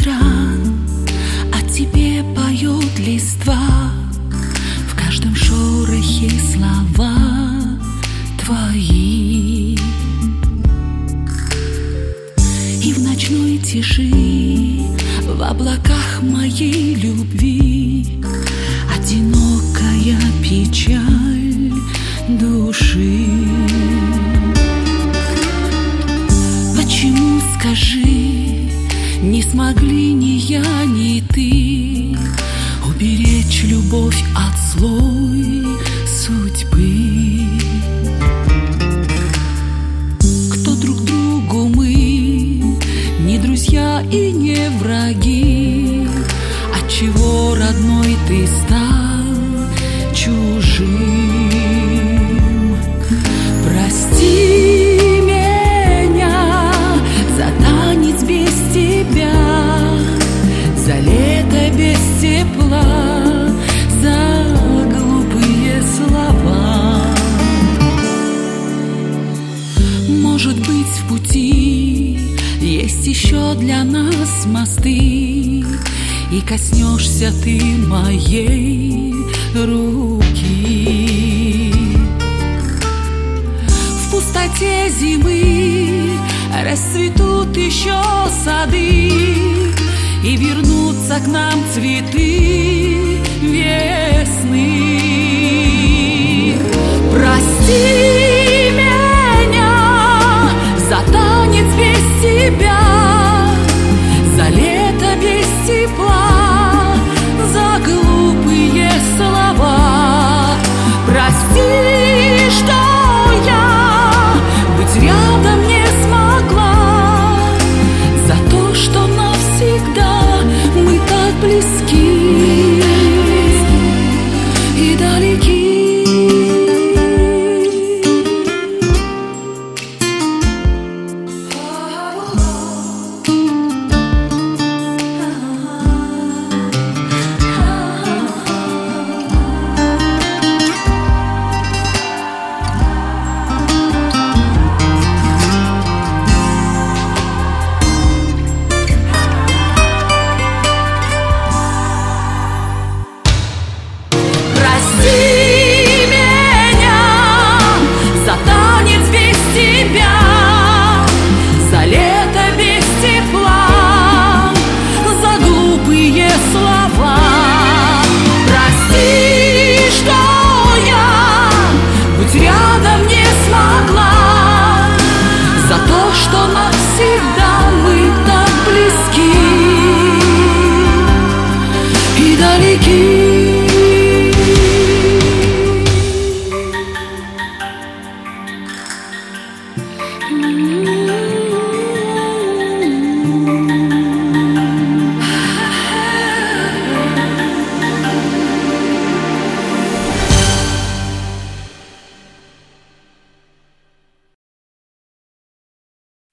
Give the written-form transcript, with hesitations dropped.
утра о тебе поет листва, в каждом шорохе слова твои. И в ночной тиши, в облаках моей любви, одинокая печаль души. Почему, скажи, не смогли ни я, ни ты уберечь любовь от злой судьбы? Кто друг другу мы, не друзья и не враги, отчего родной ты стал чужим? Прости меня за танец без тебя, за лето без тепла, за глупые слова. Может быть, в пути есть еще для нас мосты, и коснешься ты моей руки. В пустоте зимы расцветут еще сады, и вернутся к нам цветы весны. Прости